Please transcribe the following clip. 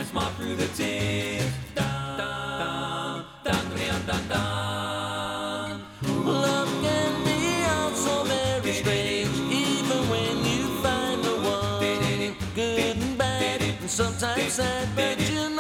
smart through the tears. Dun, dun, dun, dun, dun, dun. Love can be also very strange, even when you find the one. Good and bad, and sometimes sad, but you know